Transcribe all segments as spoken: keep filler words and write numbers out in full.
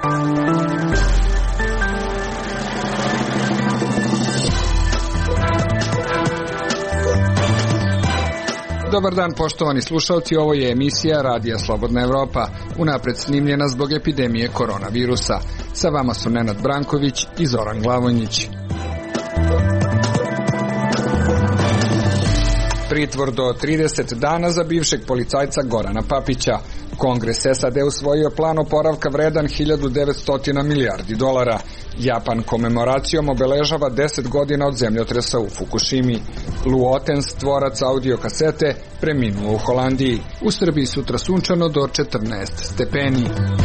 Dobar dan, poštovani slušalci, ovo je emisija Radija Slobodna Evropa, unapred snimljena zbog epidemije koronavirusa. Sa vama su Nenad Branković i Zoran Glavonjić. Pritvor do trideset dana za bivšeg policajca Gorana Papića. Kongres S A D usvojio plan oporavka vredan hiljadu devetsto milijardi dolara. Japan komemoracijom obeležava deset godina od zemljotresa u Fukushimi. Lou Otens, tvorac audio kasete, preminuo u Holandiji. U Srbiji sutra sunčano do četrnaest stepeni.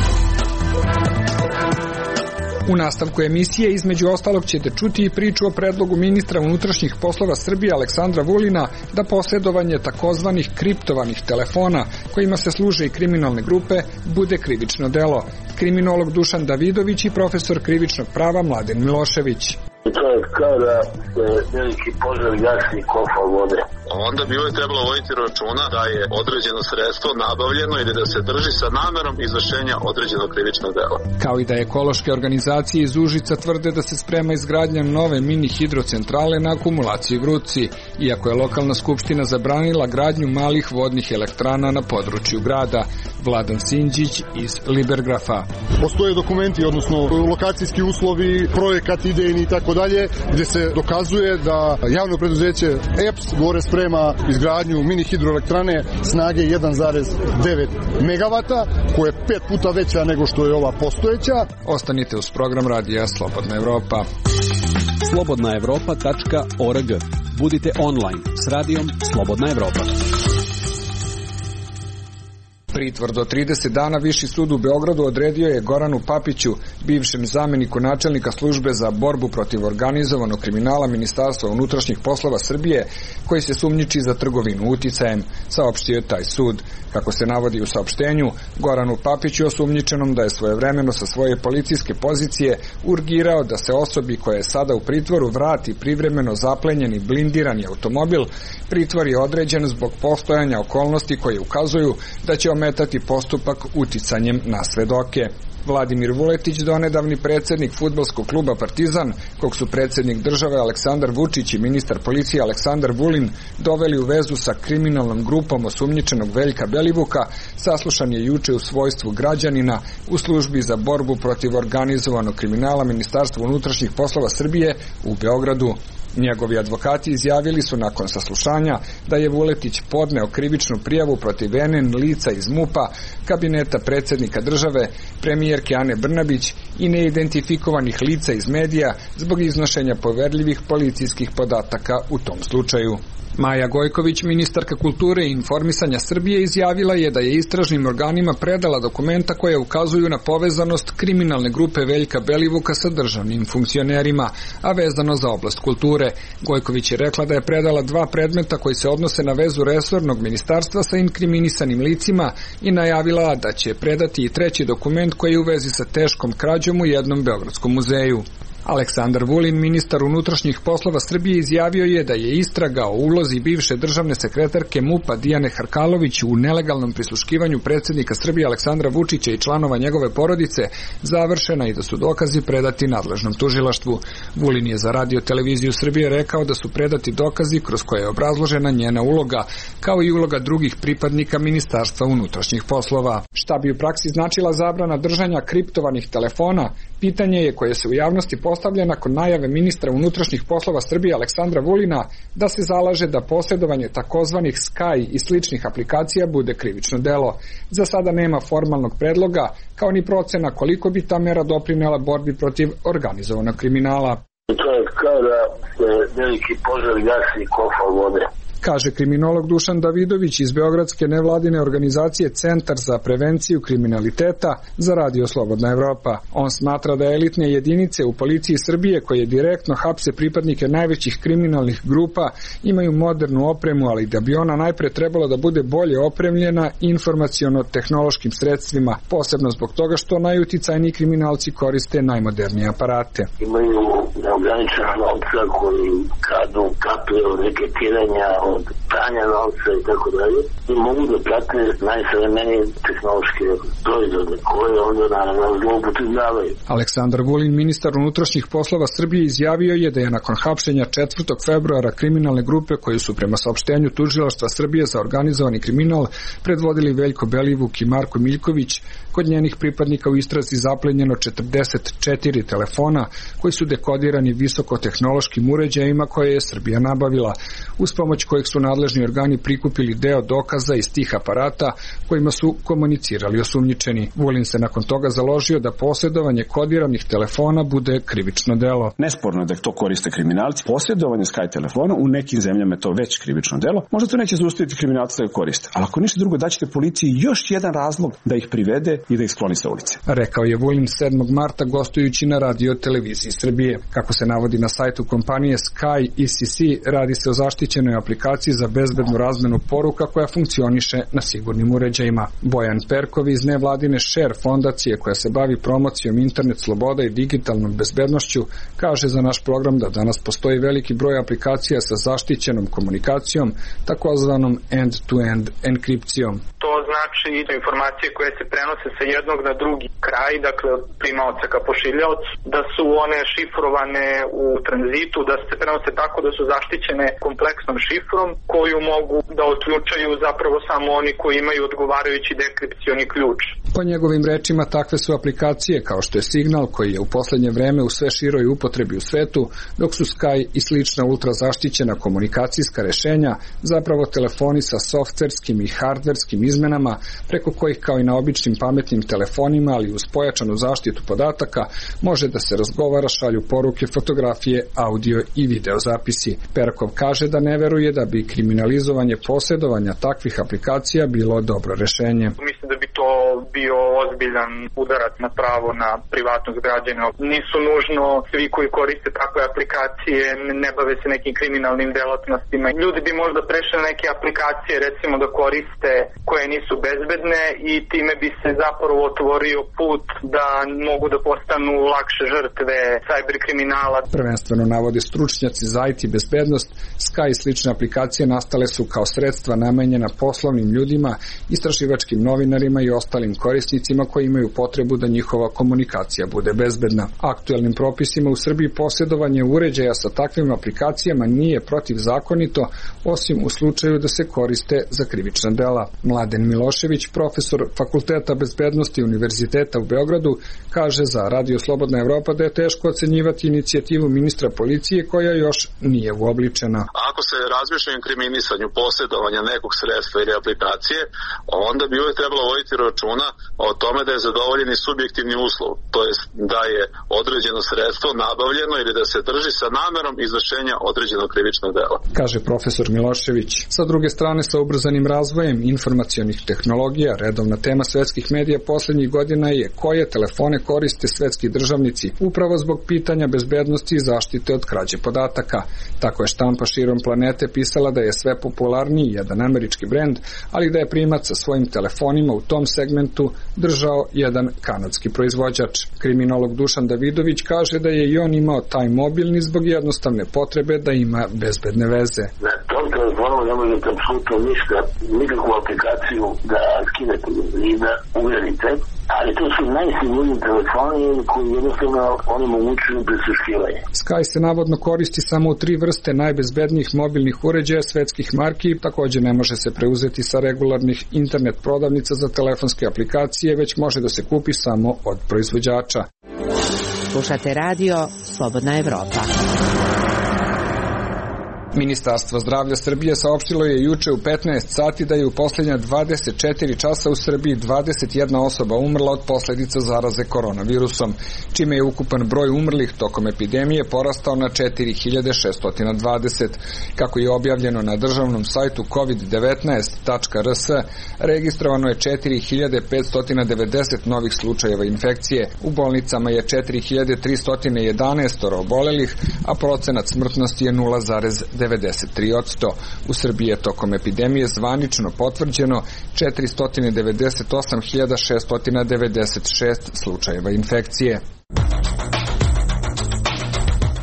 U nastavku emisije između ostalog ćete čuti i priču o predlogu ministra unutrašnjih poslova Srbije Aleksandra Vulina da posjedovanje takozvanih kriptovanih telefona kojima se služe i kriminalne grupe bude krivično delo. Kriminolog Dušan Davidović i profesor krivičnog prava Mladen Milošević. To je kao da je veliki požar gasi kofa vode. Onda bi uvijek trebalo voditi računa da je određeno sredstvo nabavljeno ili da se drži sa namerom izvršenja određenog krivičnog dela. Kao i da ekološke organizacije iz Užica tvrde da se sprema izgradnja nove mini hidrocentrale na akumulaciji Gruci, iako je lokalna skupština zabranila gradnju malih vodnih elektrana na području grada. Vladan Sinđić iz Libergrafa. Postoje dokumenti, odnosno lokacijski uslovi, projekat idejni i tako dalje, gdje se dokazuje da javno preduzeće E P S gore sprema izgradnju mini hidroelektrane snage jedan zarez devet megavata, koja je pet puta veća nego što je ova postojeća. Ostanite uz program Radija Slobodna Evropa. slobodna evropa tačka org. Budite online s radijom Slobodna Evropa. Pritvor do trideset dana Viši sud u Beogradu odredio je Goranu Papiću, bivšem zameniku načelnika službe za borbu protiv organizovanog kriminala Ministarstva unutrašnjih poslova Srbije, koji se sumnjiči za trgovinu uticajem, saopštio je taj sud. Kako se navodi u saopštenju, Goranu Papiću osumnjičenom da je svojevremeno sa svoje policijske pozicije urgirao da se osobi koja je sada u pritvoru vrati privremeno zaplenjeni blindirani automobil. Pritvor je određen zbog postojanja okolnosti koje ukazuju da će ometati postupak uticanjem na svedoke. Vladimir Vuletić, donedavni predsjednik fudbalskog kluba Partizan, kog su predsjednik države Aleksandar Vučić i ministar policije Aleksandar Vulin doveli u vezu sa kriminalnom grupom osumnjičenog Veljka Belivuka, saslušan je juče u svojstvu građanina u službi za borbu protiv organizovanog kriminala Ministarstva unutrašnjih poslova Srbije u Beogradu. Njegovi advokati izjavili su nakon saslušanja da je Vuletić podneo krivičnu prijavu protiv N N lica iz MUP-a, kabineta predsjednika države, premijerke Ane Brnabić i neidentifikovanih lica iz medija zbog iznošenja poverljivih policijskih podataka u tom slučaju. Maja Gojković, ministarka kulture i informisanja Srbije, izjavila je da je istražnim organima predala dokumenta koja ukazuju na povezanost kriminalne grupe Veljka Belivuka sa državnim funkcionerima, a vezano za oblast kulture. Gojković je rekla da je predala dva predmeta koji se odnose na vezu resornog ministarstva sa inkriminisanim licima i najavila da će predati i treći dokument koji je u vezi sa teškom krađom u jednom beogradskom muzeju. Aleksandar Vulin, ministar unutrašnjih poslova Srbije, izjavio je da je istraga o ulozi bivše državne sekretarke MUP-a Dijane Hrkalović u nelegalnom prisluškivanju predsjednika Srbije Aleksandra Vučića i članova njegove porodice završena i da su dokazi predati nadležnom tužilaštvu. Vulin je za Radio televiziju Srbije rekao da su predati dokazi kroz koje je obrazložena njena uloga, kao i uloga drugih pripadnika Ministarstva unutrašnjih poslova. Šta bi u praksi značila zabrana držanja kriptovanih telefona, pitanje je koje se u javnosti postavlja nakon najave ministra unutrašnjih poslova Srbije Aleksandra Vulina da se zalaže da posjedovanje takozvanih Sky i sličnih aplikacija bude krivično delo. Za sada nema formalnog predloga, kao ni procena koliko bi ta mera doprinela borbi protiv organizovanog kriminala. To je kao da veliki požar gasi kofa vode. Kaže kriminolog Dušan Davidović iz beogradske nevladine organizacije Centar za prevenciju kriminaliteta za Radio Slobodna Evropa. On smatra da elitne jedinice u policiji Srbije koje direktno hapse pripadnike najvećih kriminalnih grupa imaju modernu opremu, ali da bi ona najpre trebalo da bude bolje opremljena informaciono-tehnološkim sredstvima, posebno zbog toga što najuticajniji kriminalci koriste najmodernije aparate. Imaju neograničena novca koji kradu kaplje od reketiranja, od pranja novca i tako dalje, i mogu da prate najsavremenije tehnološke proizvode. koje onda naravno zloupotrebljavaju. Aleksandar Vulin, ministar unutrašnjih poslova Srbije, izjavio je da je nakon hapšenja četvrtog februara kriminalne grupe koju su prema saopštenju Tužilaštva Srbije za organizovani kriminal predvodili Veljko Belivuk i Marko Miljković, kod njenih pripadnika u istrazi zaplenjeno četrdeset četiri telefona koji su dekodirani visokotehnološkim uređajima koje je Srbija nabavila, uz pomoć kojeg su nadležni organi prikupili deo dokaza iz tih aparata kojima su komunicirali osumnjičeni. Vulin se nakon toga založio da posjedovanje kodiranih telefona bude krivično delo. Nesporno je da to koriste kriminalci. Posjedovanje Sky telefona u nekim zemljama je to već krivično delo. Možda to neće zaustaviti kriminalci da ga koriste, ali ako ništa drugo daćete policiji još jedan razlog da ih privede i da ih skloni sa ulice. Rekao je Vulin sedmog marta gostujući na radio televiziji Srbije. Kako se navodi na sajtu kompanije Sky E C C, radi se o zaštićenoj aplikaciji za bezbednu razmenu poruka koja funkcioniše na sigurnim uređajima. Bojan Perkov iz nevladine Share fondacije koja se bavi promocijom internet sloboda i digitalnom bezbednošću kaže za naš program da danas postoji veliki broj aplikacija sa zaštićenom komunikacijom, takozvanom end-to-end enkripcijom. To znači da informacije koje se prenose sa jednog na drugi kraj, dakle od primaoca ka pošiljaocu, da su one šifrovane u tranzitu, da se prenose tako da su zaštićene kompleksnom šifrom koju mogu da otključaju zapravo samo oni koji imaju odgovarajući dekripcioni ključ. Po njegovim rečima takve su aplikacije kao što je Signal koji je u poslednje vreme u sve široj upotrebi u svetu, dok su Sky i slična ultrazaštićena komunikacijska rešenja zapravo telefoni sa softverskim i hardverskim izmenama preko kojih kao i na običnim pametnim telefonima, ali uz pojačanu zaštitu podataka, može da se razgovara, šalju poruke, fotografije, audio i video zapisi. Perkov kaže da ne veruje da bi kriminalizovanje posjedovanja takvih aplikacija bilo dobro rešenje. Mislim da bi to bio ozbiljan udarac na pravo na privatnost građana. Nisu nužno svi koji koriste takve aplikacije, ne bave se nekim kriminalnim delatnostima. Ljudi bi možda prešli na neke aplikacije, recimo da koriste koje nisu bezbedne i time bi se zapravo otvorio put da mogu da postanu lakše žrtve cyber kriminala. Prvenstveno navode stručnjaci za I T bezbednost, Sky i slične aplikacije nastale su kao sredstva namenjena poslovnim ljudima, istraživačkim novinarima i ostalim korisnicima koji imaju potrebu da njihova komunikacija bude bezbedna. Aktuelnim propisima u Srbiji posjedovanje uređaja sa takvim aplikacijama nije protivzakonito, osim u slučaju da se koriste za krivična dela. Mladen Milošević, profesor Fakulteta bezbednosti Univerziteta u Beogradu, kaže za Radio Slobodna Evropa da je teško ocenjivati inicijativu ministra policije koja još nije uobličena. Ako se razmišlja o inkriminisanju posjedovanja nekog sredstva ili aplikacije, onda bi uvijek trebalo voditi računa o tome da je zadovoljen i subjektivni uslov, to jest da je određeno sredstvo nabavljeno ili da se drži sa namerom izvršenja određenog krivičnog dela. Kaže profesor Milošević. Sa druge strane, sa ubrzanim razvojem informacionih tehnologija, redovna tema svetskih medija poslednjih godina je koje telefone koriste svetski državnici, upravo zbog pitanja bezbednosti i zaštite od krađe podataka. Tako je štampa širom planete pisala da je sve popularniji jedan američki brend, ali da je primat sa svojim telefonima u tom segmentu držao jedan kanadski proizvođač. Kriminolog Dušan Davidović kaže da je i on imao taj mobilni zbog jednostavne potrebe da ima bezbedne veze. Na tom telefonu ne možete apsolutno ništa, nikakvu aplikaciju da skinete i da uverite, ali to su najsigurniji telefoni koji jednostavno oni mogućuju prisluškivanje. Sky se navodno koristi samo u tri vrste najbezbednijih mobilnih uređaja svetskih marki, takođe ne može se preuzeti sa regularnih internet prodavnica za telefonske aplikacije, već može da se kupi samo od proizvođača. Slušate radio Slobodna Evropa. Ministarstvo zdravlja Srbije saopštilo je juče u petnaest sati da je u poslednja dvadeset četiri časa u Srbiji dvadeset jedna osoba umrla od posledica zaraze koronavirusom, čime je ukupan broj umrlih tokom epidemije porastao na četiri hiljade šeststo dvadeset. Kako je objavljeno na državnom sajtu kovid devetnaest tačka r s, registrovano je četiri hiljade petsto devedeset novih slučajeva infekcije. U bolnicama je četiri hiljade tristo jedanaest obolelih, a procenat smrtnosti je nula zarez devedeset tri posto. U Srbiji je tokom epidemije zvanično potvrđeno četiristo devedeset osam hiljada šeststo devedeset šest slučajeva infekcije.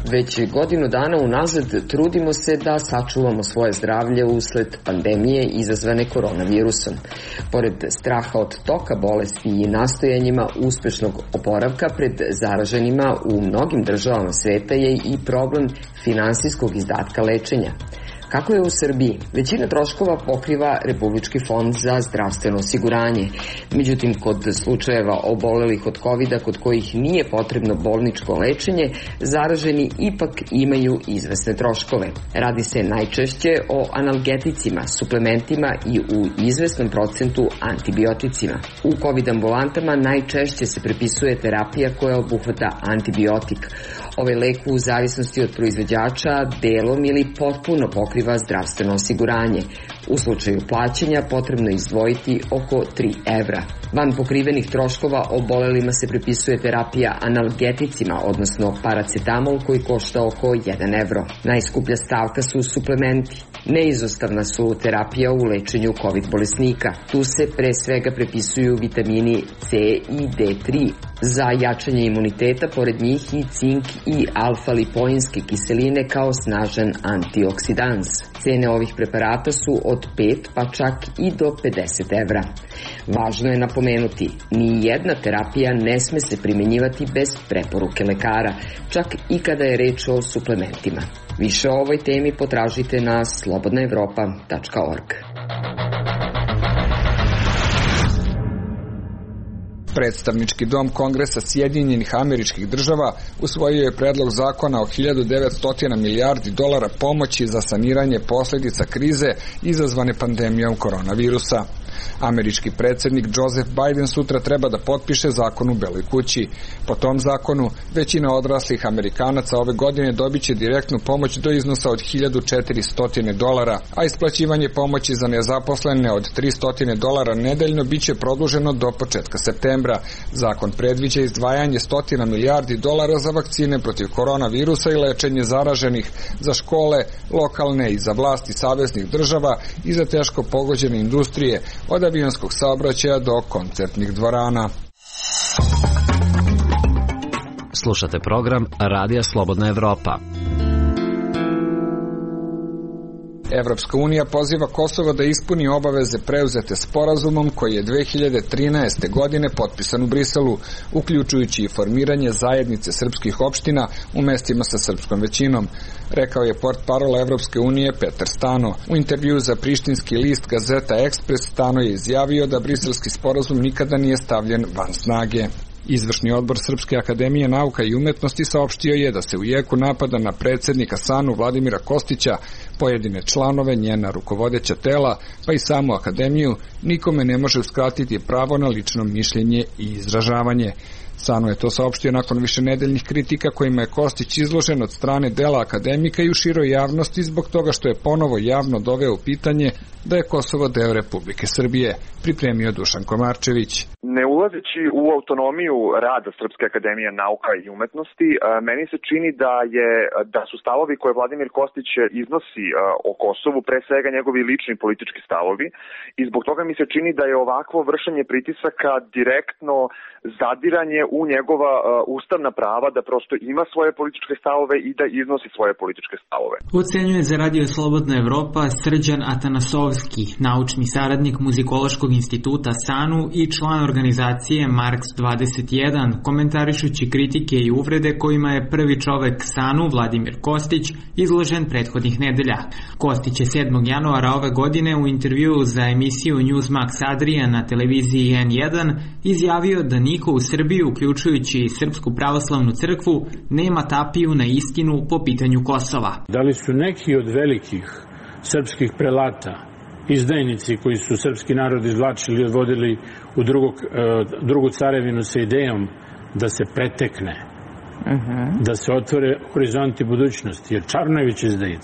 Već godinu dana unazad trudimo se da sačuvamo svoje zdravlje usled pandemije izazvane koronavirusom. Pored straha od toka bolesti i nastojanjima uspešnog oporavka pred zaraženima u mnogim državama sveta je i problem finansijskog izdatka lečenja. Kako je u Srbiji? Većina troškova pokriva Republički fond za zdravstveno osiguranje. Međutim, kod slučajeva obolelih od kovida kod kojih nije potrebno bolničko lečenje, zaraženi ipak imaju izvesne troškove. Radi se najčešće o analgeticima, suplementima i u izvesnom procentu antibioticima. U covid ambulantama najčešće se prepisuje terapija koja obuhvata antibiotik. Ovaj lek u zavisnosti od proizvođača delom ili potpuno pokriva zdravstveno osiguranje. U slučaju plaćanja potrebno je izdvojiti oko tri evra. Van pokrivenih troškova obolelima se prepisuje terapija analgeticima, odnosno paracetamol koji košta oko jedan evro. Najskuplja stavka su suplementi. Neizostavna su terapija u lečenju COVID bolesnika. Tu se pre svega prepisuju vitamini C i D tri. Za jačanje imuniteta, pored njih i cink i alfa-lipoinske kiseline kao snažan antioksidans. Cene ovih preparata su od pet pa čak i do pedeset evra. Važno je napomenuti, ni jedna terapija ne sme se primenjivati bez preporuke lekara, čak i kada je reč o suplementima. Više o ovoj temi potražite na slobodna evropa tačka org. Predstavnički dom Kongresa Sjedinjenih Američkih Država usvojio je predlog zakona o hiljadu devetsto milijardi dolara pomoći za saniranje posledica krize izazvane pandemijom koronavirusa. Američki predsjednik Joseph Biden sutra treba da potpiše zakon u Beloj kući. Po tom zakonu, većina odraslih Amerikanaca ove godine dobit će direktnu pomoć do iznosa od hiljadu četiristo dolara, a isplaćivanje pomoći za nezaposlene od tristo dolara nedeljno bit će produženo do početka septembra. Zakon predviđa izdvajanje stotina milijardi dolara za vakcine protiv koronavirusa i lečenje zaraženih, za škole, lokalne i za vlasti saveznih država i za teško pogođene industrije, od avionskog saobraćaja do koncertnih dvorana. Slušate program Radija Slobodna Evropa. Evropska unija poziva Kosovo da ispuni obaveze preuzete sporazumom koji je dve hiljade trinaeste. godine potpisan u Briselu, uključujući i formiranje zajednice srpskih opština u mestima sa srpskom većinom, rekao je portparol Evropske unije Petar Stano. U intervju za prištinski list Gazeta Ekspres Stano je izjavio da briselski sporazum nikada nije stavljen van snage. Izvršni odbor Srpske akademije nauka i umetnosti saopštio je da se u jeku napada na predsjednika SANU Vladimira Kostića, pojedine članove, njena rukovodeća tela, pa i samu akademiju, nikome ne može uskratiti pravo na lično mišljenje i izražavanje. SANU je to saopštio nakon višenedeljnih kritika kojima je Kostić izložen od strane dela akademika i u široj javnosti zbog toga što je ponovo javno doveo u pitanje da je Kosovo deo Republike Srbije, pripremio Dušan Komarčević. Ne ulazeći u autonomiju rada Srpske akademije nauka i umetnosti, meni se čini da je da su stavovi koje Vladimir Kostić iznosi o Kosovu pre svega njegovi lični politički stavovi i zbog toga mi se čini da je ovakvo vršenje pritisaka direktno zadiranje u njegova ustavna prava da prosto ima svoje političke stavove i da iznosi svoje političke stavove. Ocenjuje za Radio Slobodna Evropa Srđan Atanasovski, naučni saradnik Muzikološkog instituta SANU i član organizacije Marks dvadeset jedan, komentarišući kritike i uvrede kojima je prvi čovek SANU, Vladimir Kostić, izložen prethodnih nedelja. Kostić je sedmog januara ove godine u intervju za emisiju Newsmax Adria na televiziji en jedan izjavio da niko u Srbiji, uključujući Srpsku pravoslavnu crkvu, nema tapiju na istinu po pitanju Kosova. Da li su neki od velikih srpskih prelata izdajnici koji su srpski narod izvlačili i odvodili u drugog, drugu carevinu sa idejom da se pretekne, uh-huh. da se otvore horizonti budućnosti, jer Čarnojević izdajica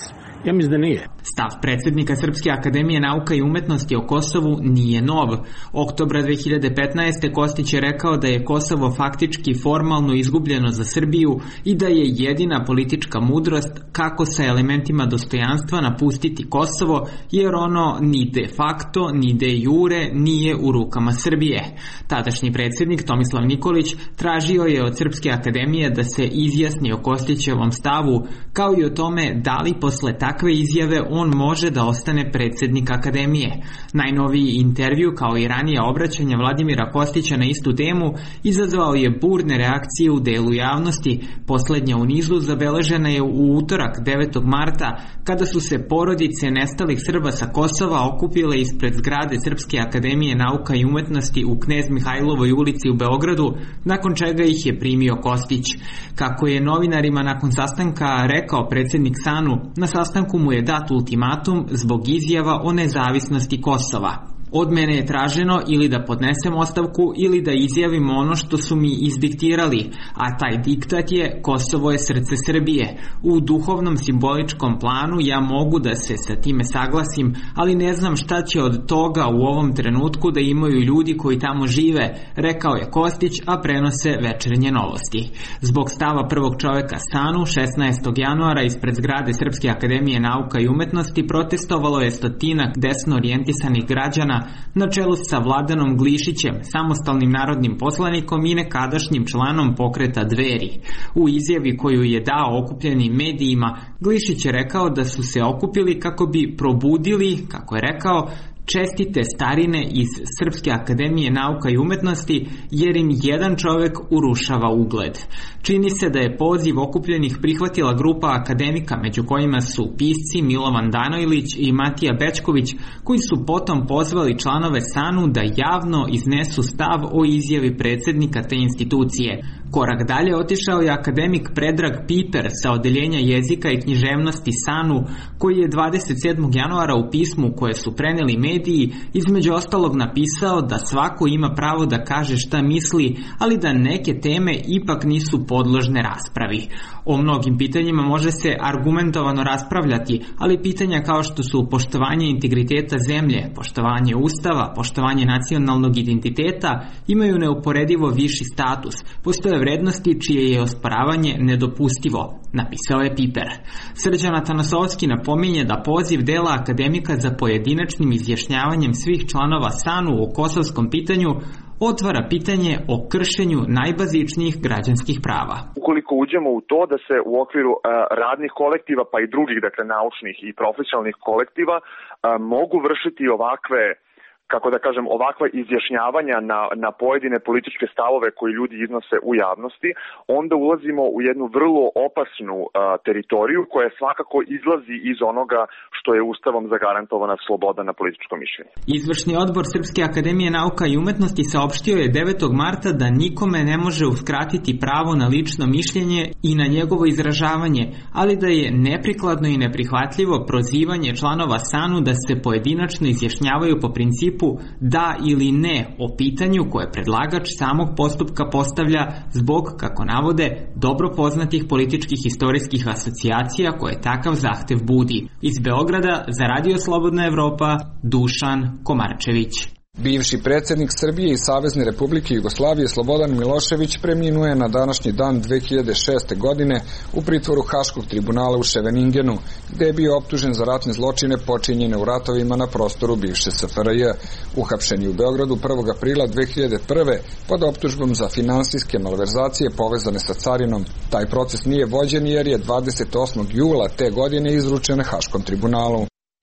Ja mislim da nije. Stav predsjednika Srpske akademije nauka i umetnosti o Kosovu nije nov. Oktobra dve hiljade petnaeste. Kostić je rekao da je Kosovo faktički formalno izgubljeno za Srbiju i da je jedina politička mudrost kako sa elementima dostojanstva napustiti Kosovo, jer ono ni de facto, ni de jure nije u rukama Srbije. Tadašnji predsjednik Tomislav Nikolić tražio je od Srpske akademije da se izjasni o Kostićevom stavu, kao i o tome da li posle takve izjave on može da ostane predsjednik akademije. Najnoviji intervju, kao i ranije obraćanje Vladimira Kostića na istu temu, izazvao je burne reakcije u delu javnosti. Poslednja u nizu zabeležena je u utorak devetog marta, kada su se porodice nestalih Srba sa Kosova okupile ispred zgrade Srpske akademije nauka i umetnosti u Knez Mihajlovoj ulici u Beogradu, nakon čega ih je primio Kostić. Kako je novinarima nakon sastanka rekao predsjednik SANU, na sastanku mu je dat ultimatum zbog izjava o nezavisnosti Kosova. Od mene je traženo ili da podnesem ostavku ili da izjavim ono što su mi izdiktirali, a taj diktat je Kosovo je srce Srbije. U duhovnom simboličkom planu ja mogu da se sa time saglasim, ali ne znam šta će od toga u ovom trenutku da imaju ljudi koji tamo žive, rekao je Kostić, a prenose Večernje novosti. Zbog stava prvog čoveka SANU šesnaestog januara ispred zgrade Srpske akademije nauka i umetnosti protestovalo je stotinak desno orijentisanih građana na čelu sa Vladanom Glišićem, samostalnim narodnim poslanikom i nekadašnjim članom pokreta Dveri. U izjavi koju je dao okupljenim medijima, Glišić je rekao da su se okupili kako bi probudili, kako je rekao, čestite starine iz Srpske akademije nauka i umetnosti, jer im jedan čovek urušava ugled. Čini se da je poziv okupljenih prihvatila grupa akademika, među kojima su pisci Milovan Danojlić i Matija Bečković, koji su potom pozvali članove SANU da javno iznesu stav o izjavi predsjednika te institucije. Korak dalje otišao je akademik Predrag Piper sa odeljenja jezika i književnosti SANU, koji je dvadeset sedmog januara u pismu koje su preneli mediji između ostalog napisao da svako ima pravo da kaže šta misli, ali da neke teme ipak nisu podložne raspravi. O mnogim pitanjima može se argumentovano raspravljati, ali pitanja kao što su poštovanje integriteta zemlje, poštovanje ustava, poštovanje nacionalnog identiteta imaju neuporedivo viši status. Postoje vrednosti čije je osporavanje nedopustivo, napisao je Piper. Srđan Atanasovski napominje da poziv dela akademika za pojedinačnim izjašnjavanjem svih članova SANU o kosovskom pitanju otvara pitanje o kršenju najbazičnijih građanskih prava. Ukoliko uđemo u to da se u okviru uh, radnih kolektiva pa i drugih, dakle naučnih i profesionalnih kolektiva uh, mogu vršiti ovakve, kako da kažem, ovakva izjašnjavanja na, na pojedine političke stavove koji ljudi iznose u javnosti, onda ulazimo u jednu vrlo opasnu a, teritoriju koja svakako izlazi iz onoga što je Ustavom zagarantovana sloboda na političko mišljenje. Izvršni odbor Srpske akademije nauka i umetnosti saopštio je devetog marta da nikome ne može uskratiti pravo na lično mišljenje i na njegovo izražavanje, ali da je neprikladno i neprihvatljivo prozivanje članova SANU da se pojedinačno izjašnjavaju po principu da ili ne o pitanju koje predlagač samog postupka postavlja zbog, kako navode, dobro poznatih političkih istorijskih asocijacija koje takav zahtev budi. Iz Beograda za Radio Slobodna Evropa, Dušan Komarčević. Bivši predsjednik Srbije i Savezne Republike Jugoslavije Slobodan Milošević preminuje na današnji dan dve hiljade šeste. godine u pritvoru Haškog tribunala u Ševeningenu, gde je bio optužen za ratne zločine počinjene u ratovima na prostoru bivše S F R J. Uhapšen je u Beogradu prvog aprila dve hiljade prve. pod optužbom za finansijske malverzacije povezane sa carinom. Taj proces nije vođen jer je dvadeset osmog jula te godine izručen Haškom tribunalu.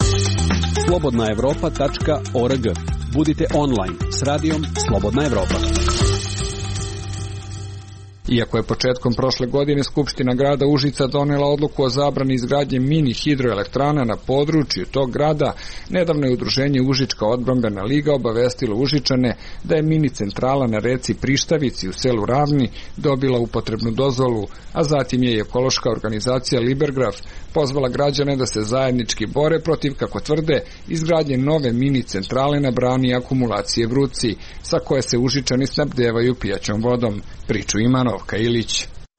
slobodna evropa tačka org. Budite online s radijom Slobodna Evropa. Iako je početkom prošle godine Skupština grada Užica donela odluku o zabrani izgradnje mini hidroelektrana na području tog grada, nedavno je udruženje Užička odbrambena liga obavestilo Užičane da je mini centrala na reci Prištavici u selu Ravni dobila upotrebnu dozvolu, a zatim je i ekološka organizacija Libergraf pozvala građane da se zajednički bore protiv, kako tvrde, izgradnje nove mini centrale na brani akumulacije Vruci, sa koje se Užičani snabdevaju pijaćom vodom. Priču ima Novka Ilić.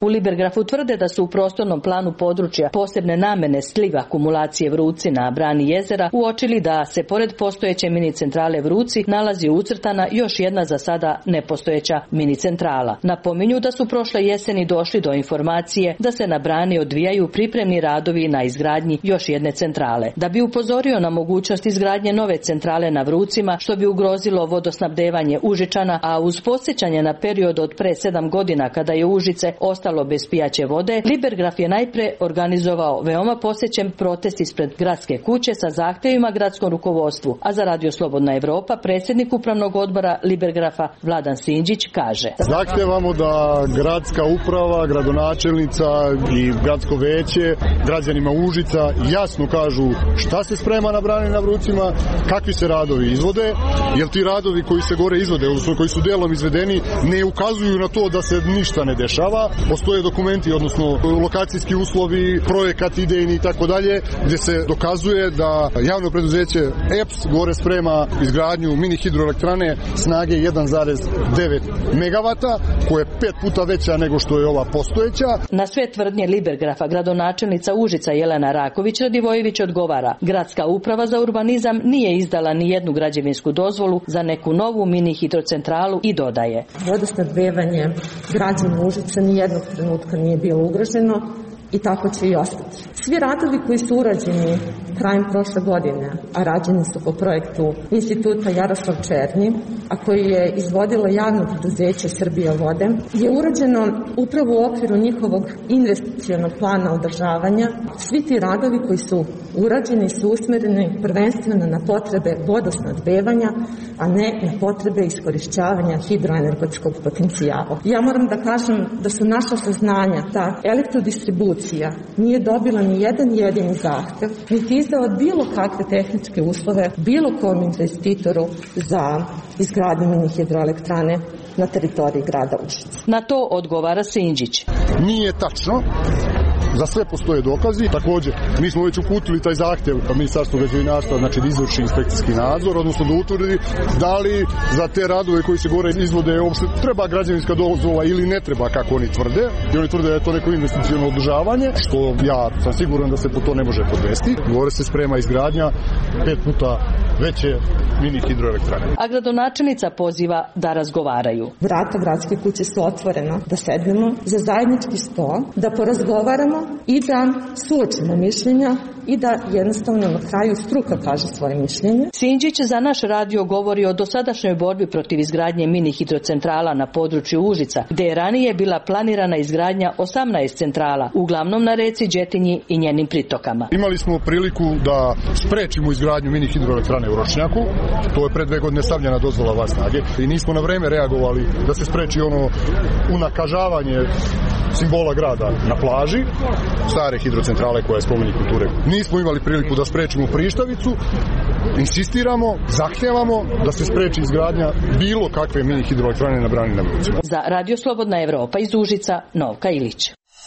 U Libergrafu tvrde da su u prostornom planu područja posebne namene sliva akumulacije Vruci na brani jezera uočili da se pored postojeće mini centrale Vruci nalazi ucrtana još jedna za sada nepostojeća mini centrala. Napominju da su prošle jeseni došli do informacije da se na brani odvijaju pripremni radovi na izgradnji još jedne centrale. Da bi upozorio na mogućnost izgradnje nove centrale na Vrucima, što bi ugrozilo vodosnabdevanje Užičana, a uz podsjećanje na period od pre sedam godina kada je Užice ostalo bez pijaće vode, Libergraf je najpre organizovao veoma posjećen protest ispred gradske kuće sa zahtjevima gradskom rukovodstvu, a za Radio Slobodna Evropa predsjednik upravnog odbora Libergrafa Vladan Sinđić kaže: Zahtevamo da gradska uprava, gradonačelnica i gradsko veće građanima Užica jasno kažu šta se sprema na brani na Vrucima, kakvi se radovi izvode, jer ti radovi koji se gore izvode, odnosno koji su delom izvedeni, ne ukazuju na to da se ništa ne dešava. Postoje dokumenti, odnosno lokacijski uslovi, projekat idejni i tako dalje, gdje se dokazuje da javno preduzeće E P S gore sprema izgradnju mini hidroelektrane snage jedan zarez devet megavata, koja je pet puta veća nego što je ova postojeća. Na sve tvrdnje Libergrafa gradonačelnica Užica Jelena Raković Radivojević odgovara: gradska uprava za urbanizam nije izdala ni jednu građevinsku dozvolu za neku novu mini hidrocentralu i dodaje: vodosnabdevanje građana Užica ni jednog trenutka nije bilo ugroženo i tako će i ostati. Svi radovi koji su urađeni krajem prošle godine, a rađeni su po projektu Instituta Jaroslav Černi, a koji je izvodilo javno preduzeće Srbija vode, je urađeno upravo u okviru njihovog investicionog plana održavanja. Svi ti radovi koji su urađeni su usmereni prvenstveno na potrebe vodosnabdevanja, a ne na potrebe iskorišćavanja hidroenergetskog potencijala. Ja moram da kažem da su naša saznanja ta elektrodistribucija nije dobila ni jedan jedini zahtev, niti izdala bilo kakve tehničke uslove bilo kom investitoru za izgradnju mini hidroelektrane na teritoriji grada Užica. Na to odgovara Sinđić: nije tačno. Za sve postoje dokazi. Također, mi smo već uputili taj zahtjev pa Ministarstvo građevinarstva, znači da izvrši inspekcijski nadzor, odnosno da utvrdi da li za te radove koji se gore izvode uopšte treba građevinska dozvola ili ne treba, kako oni tvrde. I oni tvrde da je to neko investiciono održavanje, što ja sam siguran da se po to ne može podvesti. Gore se sprema izgradnja pet puta veće mini hidroelektrane. A gradonačelnica poziva da razgovaraju. Vrata gradske kuće su otvorena, da sednemo za zajednički sto, da porazgovaramo i da suočimo mišljenja i da jednostavno na kraju struka kaže svoje mišljenje. Sinđić za naš radio govori o dosadašnjoj borbi protiv izgradnje mini hidrocentrala na području Užica, gdje je ranije bila planirana izgradnja osamnaest centrala, uglavnom na reci Đetinji i njenim pritokama. Imali smo priliku da sprečimo izgradnju mini hidroelektrane u Ročnjaku, to je pre dve godine stavljena dozvola van snage i nismo na vreme reagovali da se spreči ono unakažavanje simbola grada na plaži, stare hidrocentrale koja je spomenik kulture. Nismo imali priliku da sprečimo Prištavicu, insistiramo, zahtevamo da se spreči izgradnja bilo kakve mini hidroelektrane na brani na Vrucima. Za Radio Slobodna Evropa iz Užica, Novka Ilić.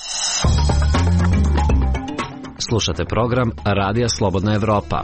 Slušate program Radija Slobodna Evropa.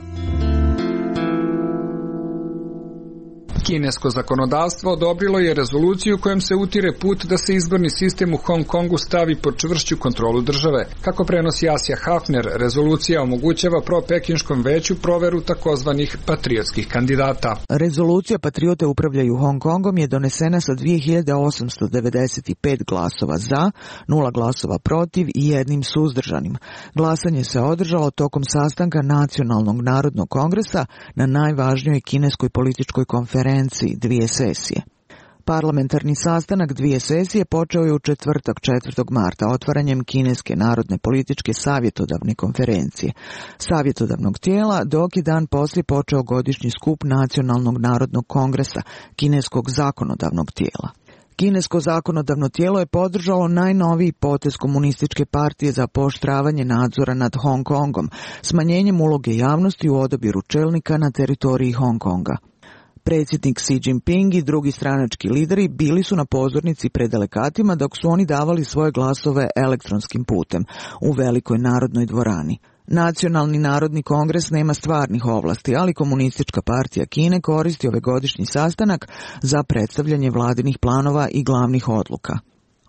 Kinesko zakonodavstvo odobrilo je rezoluciju kojom se utire put da se izborni sistem u Hong Kongu stavi pod čvršću kontrolu države. Kako prenosi Asja Hafner, rezolucija omogućava pro-pekinškom veću proveru takozvanih patriotskih kandidata. Rezolucija Patriote upravljaju Hong Kongom je donesena sa dvije hiljade osamsto devedeset pet glasova za, nula glasova protiv i jednim suzdržanim. Glasanje se održalo tokom sastanka Nacionalnog narodnog kongresa na najvažnijoj kineskoj političkoj konferenciji dvije sesije. Parlamentarni sastanak dvije sesije počeo je u četvrtak četvrtog marta otvaranjem Kineske narodne političke savjetodavne konferencije, savjetodavnog tijela, dok je dan poslije počeo godišnji skup Nacionalnog narodnog kongresa, Kineskog zakonodavnog tijela. Kinesko zakonodavno tijelo je podržalo najnoviji potez komunističke partije za pooštravanje nadzora nad Hong Kongom, smanjenjem uloge javnosti u odabiru čelnika na teritoriji Hong Konga. Predsjednik Xi Jinping i drugi stranački lideri bili su na pozornici pred delegatima dok su oni davali svoje glasove elektronskim putem u velikoj narodnoj dvorani. Nacionalni narodni kongres nema stvarnih ovlasti, ali komunistička partija Kine koristi ovaj godišnji sastanak za predstavljanje vladinih planova i glavnih odluka.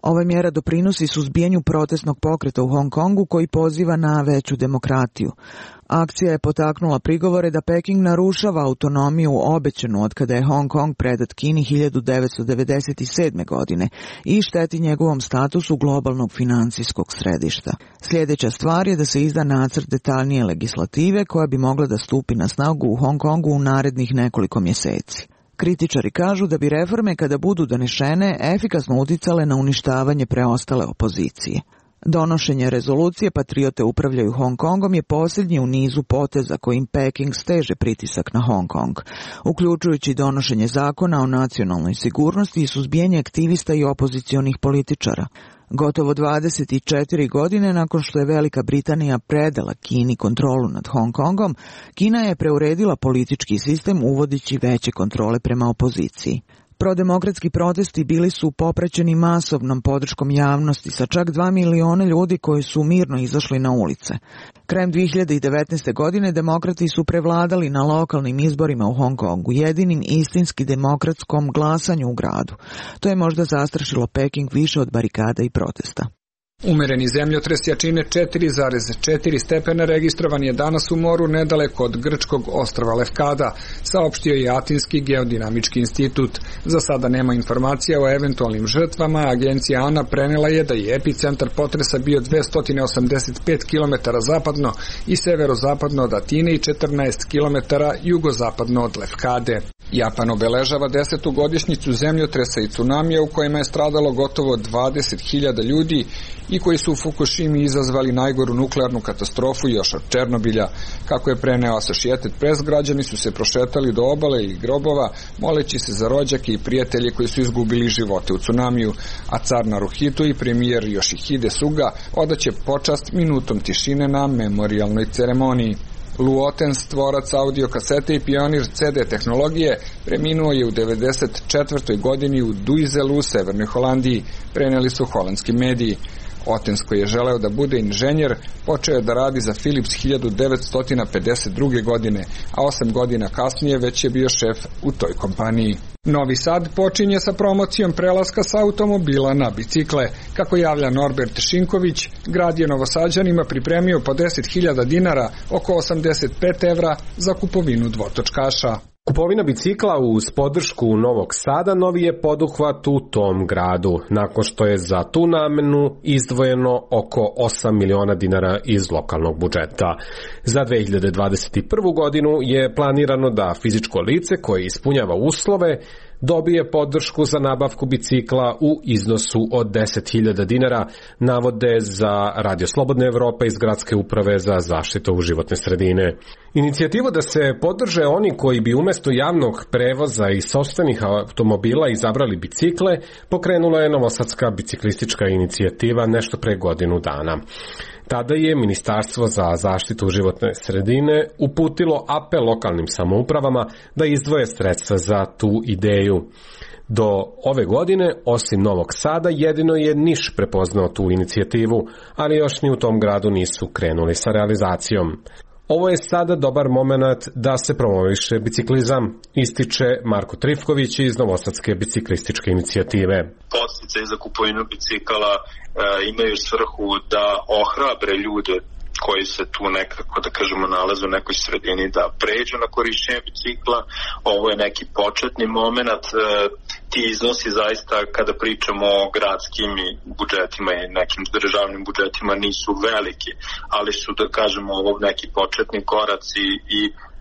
Ova mjera doprinosi suzbijanju protestnog pokreta u Hong Kongu koji poziva na veću demokratiju. Akcija je potaknula prigovore da Peking narušava autonomiju obećanu od kada je Hong Kong predat Kini hiljadu devetsto devedeset sedme. godine i šteti njegovom statusu globalnog financijskog središta. Sljedeća stvar je da se izda nacrt detaljnije legislative koja bi mogla da stupi na snagu u Hong Kongu u narednih nekoliko mjeseci. Kritičari kažu da bi reforme kada budu donešene efikasno uticale na uništavanje preostale opozicije. Donošenje rezolucije Patriote upravljaju Hong Kongom je posljednji u nizu poteza kojim Peking steže pritisak na Hong Kong, uključujući donošenje zakona o nacionalnoj sigurnosti i suzbijanje aktivista i opozicionih političara. Gotovo dvadeset četiri godine nakon što je Velika Britanija predala Kini kontrolu nad Hong Kongom, Kina je preuredila politički sistem uvodići veće kontrole prema opoziciji. Prodemokratski protesti bili su popraćeni masovnom podrškom javnosti sa čak dva miliona ljudi koji su mirno izašli na ulice. Krajem dvije hiljade devetnaeste. godine demokrati su prevladali na lokalnim izborima u Hong Kongu, jedinim istinski demokratskom glasanju u gradu. To je možda zastrašilo Peking više od barikada i protesta. Umereni zemljotres jačine četiri zarez četiri stepena registrovan je danas u moru nedaleko od grčkog ostrva Lefkada, saopštio je Atinski geodinamički institut. Za sada nema informacija o eventualnim žrtvama, agencija ANA prenela je da je epicentar potresa bio dvesta osamdeset pet kilometara zapadno i severozapadno od Atine i četrnaest kilometara jugozapadno od Lefkade. Japan obeležava desetu godišnjicu zemljotresa i tsunamija u kojima je stradalo gotovo dvadeset hiljada ljudi i koji su u Fukushimi izazvali najgoru nuklearnu katastrofu još od Černobilja. Kako je preneo Associated Press, građani su se prošetali do obale ili grobova, moleći se za rođake i prijatelje koji su izgubili živote u tsunamiju, a car Naruhito i premijer Yoshihide Suga odaće počast minutom tišine na memorijalnoj ceremoniji. Lou Otens, tvorac audio kasete i pionir ce de tehnologije, preminuo je u devedeset četvrtoj. godini u Duizelu u Severnoj Holandiji, preneli su holandski mediji. Otens, koji je želeo da bude inženjer, počeo je da radi za Philips hiljadu devetsto pedeset druge. godine, a osam godina kasnije već je bio šef u toj kompaniji. Novi Sad počinje sa promocijom prelaska sa automobila na bicikle. Kako javlja Norbert Šinković, grad je Novosađanima pripremio po deset hiljada dinara, oko osamdeset pet evra, za kupovinu dvotočkaša. Kupovina bicikla uz podršku Novog Sada novi je poduhvat u tom gradu, nakon što je za tu namenu izdvojeno oko osam miliona dinara iz lokalnog budžeta. Za dve hiljade dvadeset prvu. godinu je planirano da fizičko lice koje ispunjava uslove dobije podršku za nabavku bicikla u iznosu od deset hiljada dinara, navode za Radio Slobodna Evropa iz Gradske uprave za zaštitu životne sredine. Inicijativu da se podrže oni koji bi umjesto javnog prevoza i sopstvenih automobila izabrali bicikle, pokrenula je Novosadska biciklistička inicijativa nešto pre godinu dana. Tada je Ministarstvo za zaštitu životne sredine uputilo apel lokalnim samoupravama da izdvoje sredstva za tu ideju. Do ove godine, osim Novog Sada, jedino je Niš prepoznao tu inicijativu, ali još ni u tom gradu nisu krenuli sa realizacijom. Ovo je sada dobar moment da se promoviše biciklizam, ističe Marko Trifković iz Novosadske biciklističke inicijative. Podsticaji za kupovinu bicikala e, imaju svrhu da ohrabre ljude koji se tu nekako, da kažemo, nalaze u nekoj sredini da pređu na korišćenje bicikla. Ovo je neki početni moment. E, ti iznosi zaista, kada pričamo o gradskim budžetima i nekim državnim budžetima, nisu veliki, ali su, da kažemo, ovo neki početni koraci i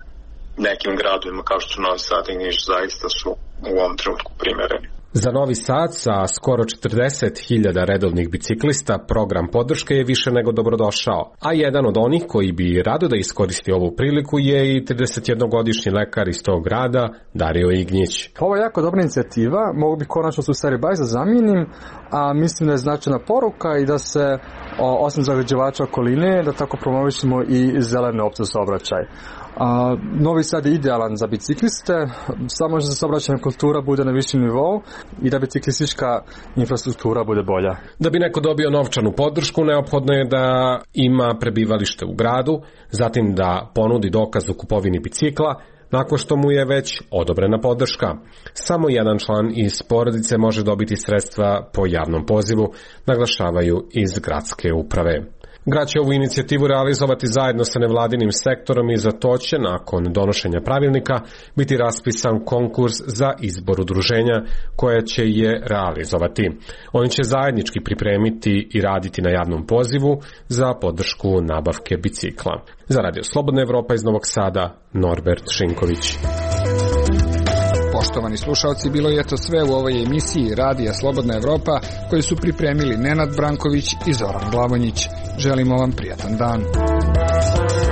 nekim gradovima kao što su Novi Sad i Niš zaista su u ovom trenutku primereni. Za Novi Sad sa skoro četrdeset hiljada redovnih biciklista program podrške je više nego dobrodošao, a jedan od onih koji bi rado da iskoristi ovu priliku je i tridesetjednogodišnji lekar iz tog grada, Dario Ignjić. Ovo je jako dobra inicijativa, mogu bi konačno u stvari baš da zamijenim, a mislim da je značajna poruka i da se o, osim zagađivača okoline, da tako promovišemo i zelene opcije saobraćaj. A, Novi Sad je idealan za bicikliste, samo da saobraćajna kultura bude na višem nivou i da biciklistička infrastruktura bude bolja. Da bi neko dobio novčanu podršku, neophodno je da ima prebivalište u gradu, zatim da ponudi dokaz o kupovini bicikla, nakon što mu je već odobrena podrška. Samo jedan član iz porodice može dobiti sredstva po javnom pozivu, naglašavaju iz gradske uprave. Grad će ovu inicijativu realizovati zajedno sa nevladinim sektorom i za to će, nakon donošenja pravilnika, biti raspisan konkurs za izbor udruženja koje će je realizovati. Oni će zajednički pripremiti i raditi na javnom pozivu za podršku nabavke bicikla. Za Radio Slobodna Evropa iz Novog Sada, Norbert Šinković. Poštovani slušalci, bilo je to sve u ovoj emisiji Radija Slobodna Evropa koju su pripremili Nenad Branković i Zoran Glavonjić. Želimo vam prijatan dan.